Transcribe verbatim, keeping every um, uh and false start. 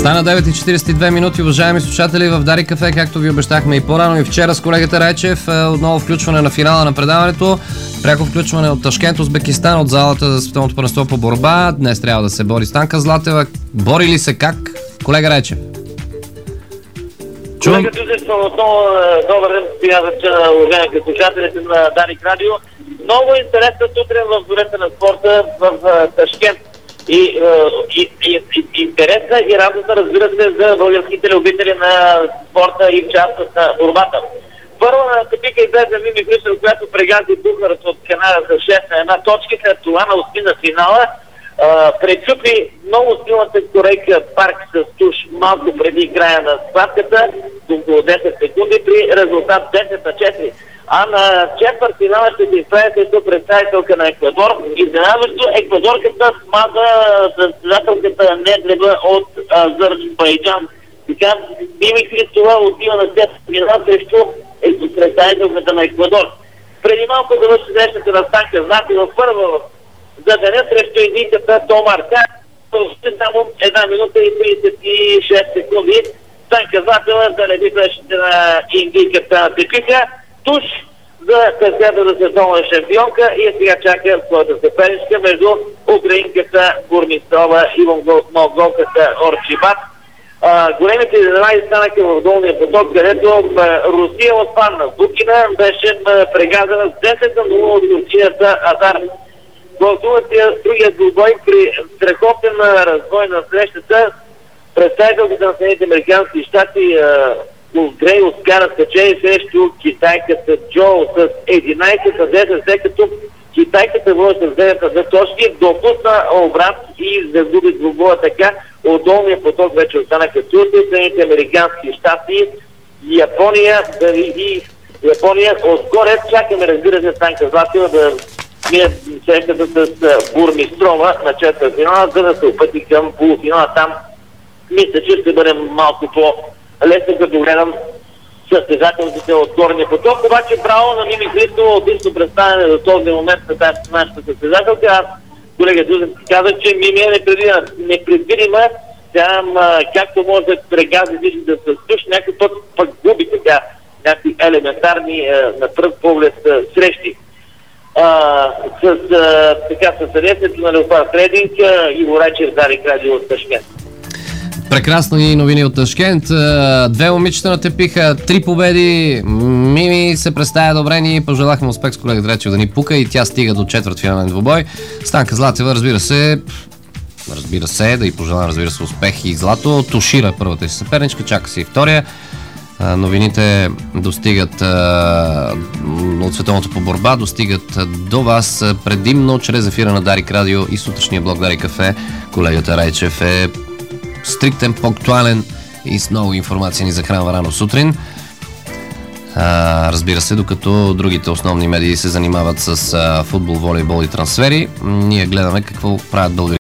Стана девет и четиридесет и две минути, уважаеми слушатели, в Дарик Кафе, както ви обещахме и по-рано и вчера с колегата Райчев, отново включване на финала на предаването, пряко включване от Ташкент, Узбекистан, от залата за световното първенство по борба. Днес трябва да се бори Станка Златева. Бори ли се как, колега Райчев? Чувам. Колега Дюзев, отново добър ден, сега вечера, уважаеми слушателите на Дарик Радио. Много интересна сутрин в зората на спорта в Ташкент. И, и, и, и интересна и радостна, разбира се, за българските любители на спорта и в частност на борбата. Първо на Тепика излезе Мими Христов, която прегази Бухарът от Канада за шест на една точка, след това на осми на финала. Пречупи много силната корейка Парк с туш малко преди края на схватката, до около десет секунди при резултат десет на четири. А на четвъртфинала ще се изправи срещу представителка на Еквадор. Изненадващо еквадорката смаза състезателката Недлева от Азербайджан. Така, Мими Христова отива на четвъртфинал срещу представителката на Еквадор. Преди малко завърши срещата на Станка Златева първа за деня срещу индийката Томар Кар. Само една минута и тридесет и шест секунди. Станка Златева залеби срещата на индийката Тепика. Туш за каскада за световна шампионка и сега чака своята съперничка между украинката Бурмистрова и монголката Орчибат. Големите изненади станаха в долния поток, където Русия отпадна. Букина беше прегазана с десет на нула от турчията Азар. В другия двубой при страхотен развой на срещата представителите на Съединените американски щати Грей Оскара скачени срещу китайката Джо с единайсет на десет, след като китайката води с девет на две точки, допусна обрат и загуби двубоя. Така от долния поток вече останаха Турция, Съединените американски щати, Япония и Япония. Отгоре чакаме, разбира се, Станка Златева да мине срещата с Бурмистрова на четвъртфинала, за да се опъти към полуфинала. Там мисля, че ще бъде малко по лесно, като гледам състезателите от горния поток. Обаче браво на Мими Христова, отлично представяне до този момент на тази нашата състезателка. Аз, колега Дузев, казах, че Мими е непредвидима. непредвидима. Там, както може да прегази всички да се слуш, някой път пък губи така някакви елементарни на пръв поглед срещи. А, с а, така съдействието на Леопард Трейдинг и Райчев, Дарик Радио от Ташкент. Прекрасни новини от Ташкент. Две момичета натепиха, три победи. Мими се представя добре, ние пожелахме успех с колегата Райчев да ни пука и тя стига до четвъртфинален двубой. Станка Златева, разбира се, разбира се, да й пожелам, разбира се, успех и злато. Тушира първата си съперничка, чака се и втория. Новините достигат а, от световното по борба, достигат до вас предимно чрез ефира на Дарик Радио и сутрешния блок Дарик Кафе. Колегата Райчев е стриктен, пунктуален и с много информация ни захранва рано сутрин. А, разбира се, докато другите основни медии се занимават с а, футбол, волейбол и трансфери, ние гледаме какво правят българи.